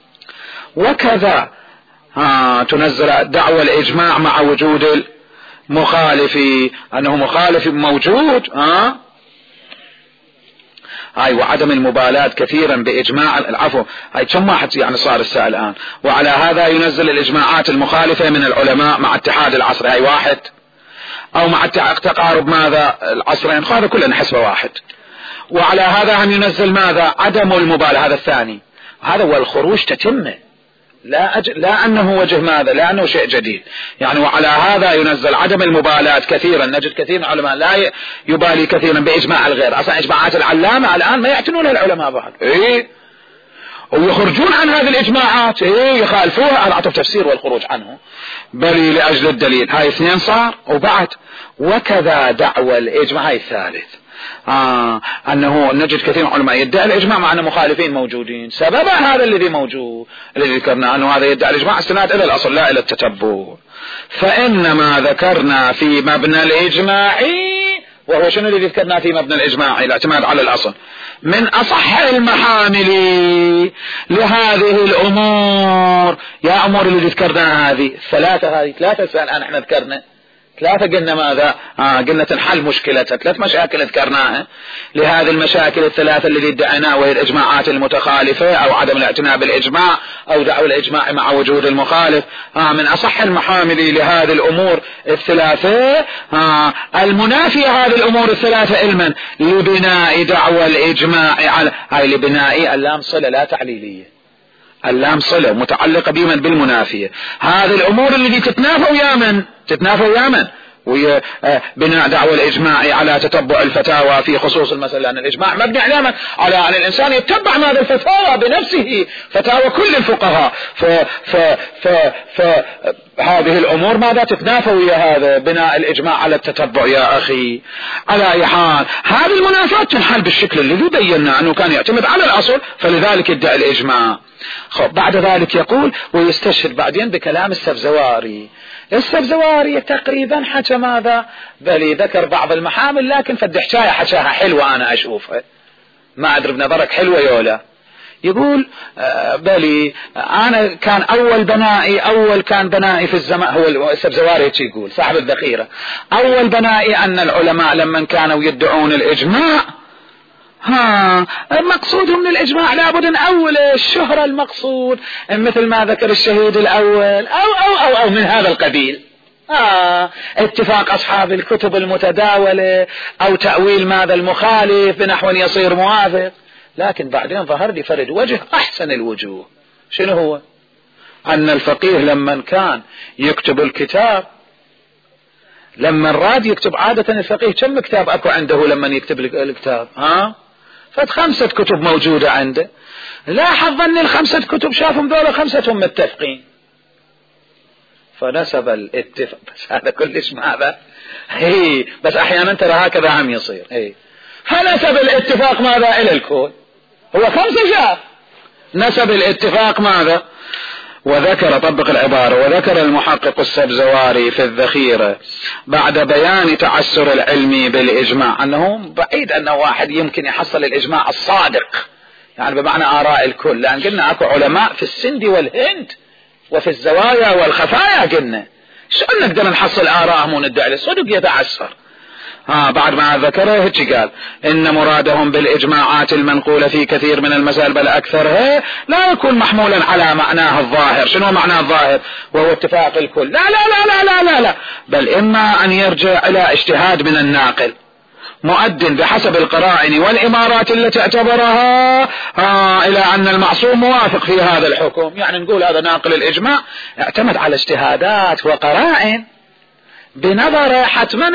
وكذا آه تنزل دعوى الإجماع مع وجود المخالف، أنه مخالف موجود آه هاي وعدم المبالاة كثيرا بإجماع العفو. هاي كم واحد يعني صار السائل الآن. وعلى هذا ينزل الإجماعات المخالفة من العلماء مع اتحاد العصر، هاي واحد. أو مع تقارب ماذا؟ العصرين، هذا كله نحسبه واحد. وعلى هذا هم ينزل ماذا؟ عدم المبالاة، هذا الثاني. هذا هو الخروج تتمه، لا أج... لا أنه وجه ماذا؟ لا أنه شيء جديد. يعني وعلى هذا ينزل عدم المبالاة كثيرا. نجد كثير من العلماء لا يبالي كثيرا بإجماع الغير، أصلا إجماعات العلامة الآن ما يعتنونها العلماء بعد، إيه ويخرجون عن هذه الإجماعات، إيه يخالفوها على عطف تفسير والخروج عنه بل لأجل الدليل. هاي اثنين صار. وبعد وكذا دعوى الإجماع، هاي الثالث. آه أنه نجد كثير من العلماء يدعي الإجماع مع أن مخالفين موجودين. سبب هذا الذي موجود الذي ذكرنا أنه هذا يدعي الإجماع استناد إلى الأصل لا إلى التتبع. فإنما ذكرنا في مبنى الإجماع، وهو شنو الذي ذكرنا في مبنى الإجماع؟ الاعتماد على الأصل، من أصح المحامل لهذه الأمور. يا أمور اللي ذكرنا هذه ثلاثة، هذه ثلاثة الآن احنا ذكرنا ثلاثة، قلنا ماذا؟ آه قلنا تنحل مشكلتها، ثلاث مشاكل ذكرناها لهذه المشاكل الثلاثة التي ادعيناها، وهي الإجماعات المتخالفة أو عدم الاعتناء بالإجماع أو دعوى الإجماع مع وجود المخالف. آه من أصح المحامل لهذه الأمور الثلاثة آه المنافية هذه الأمور الثلاثة علما لبناء دعوى الإجماع على هاي لبناء اللام صلة لا تعليلية، اللام صلة متعلقة بمن؟ بالمنافية. هذه الأمور التي تتنافى ويا من؟ تتنافى ويا من؟ وهي بناء دعوى الإجماع على تتبع الفتاوى في خصوص المسألة، لأن الإجماع مبني على من؟ على أن الإنسان يتبع ماذا؟ الفتاوى بنفسه، فتاوى كل الفقهاء. ف ف ف ف هذه الأمور ماذا؟ تتنافى ويا هذا بناء الإجماع على التتبع يا أخي. على أي حال هذه المنافاة تنحل بالشكل الذي بينا أنه كان يعتمد على الأصل، فلذلك يدعي الإجماع. خب بعد ذلك يقول ويستشهد بعدين بكلام السفزواري. السفزواري تقريبا حكى ماذا؟ بل ذكر بعض المحامل، لكن فد حكاية حكاها حلوة أنا أشوفها ما أدري بنظرك حلوة يولا. يقول آه بلي أنا كان أول بنائي أول كان بنائي في الزمان، هو السبزواري يقول صاحب الذخيرة، أول بنائي أن العلماء لما كانوا يدعون الإجماع ها مقصودهم من الإجماع لابد أن أول الشهرة المقصود، مثل ما ذكر الشهيد الأول أو أو أو, أو من هذا القبيل. آه اتفاق أصحاب الكتب المتداولة أو تأويل ماذا المخالف بنحو يصير موافق. لكن بعدين ظهر لي فرد وجه أحسن الوجوه. شنو هو؟ أن الفقيه لما كان يكتب الكتاب، لما راد يكتب عادة الفقيه كم كتاب أكو عنده لما يكتب الكتاب؟ ها فت خمسة كتب موجودة عنده. لاحظ أن الخمسة كتب شافهم دولة خمستهم متفقين، فنسب الاتفاق. بس هذا كلش ماذا هي بس أحيانا ترى هكذا عم يصير. هي فنسب الاتفاق ماذا إلى الكل، هو خمسة شاف نسب الاتفاق ماذا. وذكر طبق العبارة وذكر المحقق السبزواري في الذخيرة بعد بيان تعسر العلم بالإجماع أنه بعيد أنه واحد يمكن يحصل الإجماع الصادق، يعني بمعنى آراء الكل، لأن قلنا أكو علماء في السند والهند وفي الزوايا والخفايا، قلنا شو نقدر نحصل آراءهم وندعي الصدق يتعسر. ها بعد ما ذكره هيك قال إن مرادهم بالإجماعات المنقولة في كثير من المسائل بل أكثرها لا يكون محمولا على معناه الظاهر. شنو معناه الظاهر؟ وهو اتفاق الكل. لا لا لا لا لا لا, لا. بل إما أن يرجع إلى اجتهاد من الناقل مؤد بحسب القرائن والإمارات التي اعتبرها ها إلى أن المعصوم موافق في هذا الحكم. يعني نقول هذا ناقل الإجماع اعتمد على اجتهادات وقرائن بنظر حتما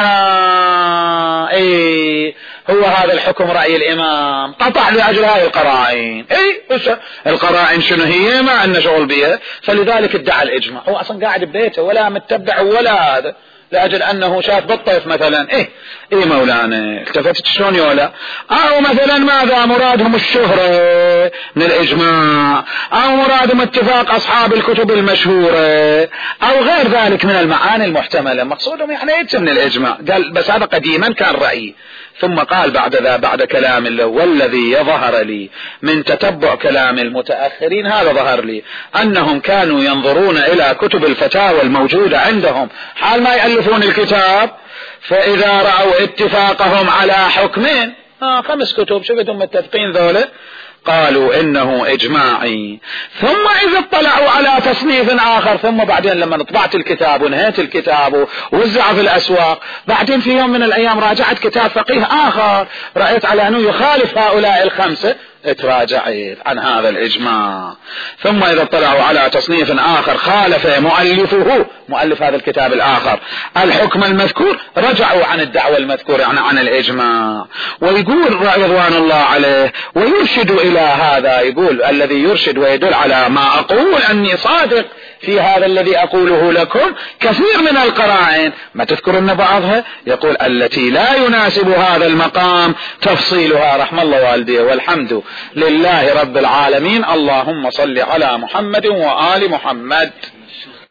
آه اي هو هذا الحكم رأي الإمام قطع لأجل هاي القرائن. اي القرائن شنو هي ما أن شغل بها، فلذلك ادعى الإجماع. هو أصلا قاعد ببيته ولا متبع ولا هذا، لأجل أنه شاف بالطيف مثلا. إيه إيه مولانا التفتت شلون يولا، أو مثلا ماذا مرادهم الشهرة من الإجماع، أو مرادهم اتفاق أصحاب الكتب المشهورة، أو غير ذلك من المعاني المحتملة. مقصودهم يعني يتم من الإجماع. قال بس هذا قديما كان رأيي. ثم قال بعد ذا بعد كلام الله والذي يظهر لي من تتبع كلام المتأخرين، هذا ظهر لي أنهم كانوا ينظرون إلى كتب الفتاوى الموجودة عندهم حال ما يألفون الكتاب، فإذا رأوا اتفاقهم على حكمين آه خمس كتب شفتهم متفقين ذولا قالوا إنه إجماعي. ثم إذا اطلعوا على تصنيف آخر، ثم بعدين لما طبعت الكتاب ونهيت الكتاب ووزع في الأسواق، بعدين في يوم من الأيام راجعت كتاب فقيه آخر رأيت على أنه يخالف هؤلاء الخمسة، اتراجعت عن هذا الإجماع. ثم إذا اطلعوا على تصنيف آخر خالف مؤلفه مؤلف هذا الكتاب الآخر الحكم المذكور، رجعوا عن الدعوة المذكورة يعني عن الإجماع. ويقول رضوان الله عليه ويرشد إلى هذا، يقول الذي يرشد ويدل على ما أقول أني صادق في هذا الذي أقوله لكم كثير من القرائن. ما تذكرن بعضها؟ يقول التي لا يناسب هذا المقام تفصيلها رحم الله والديه والحمد لله رب العالمين. اللهم صل على محمد وآل محمد.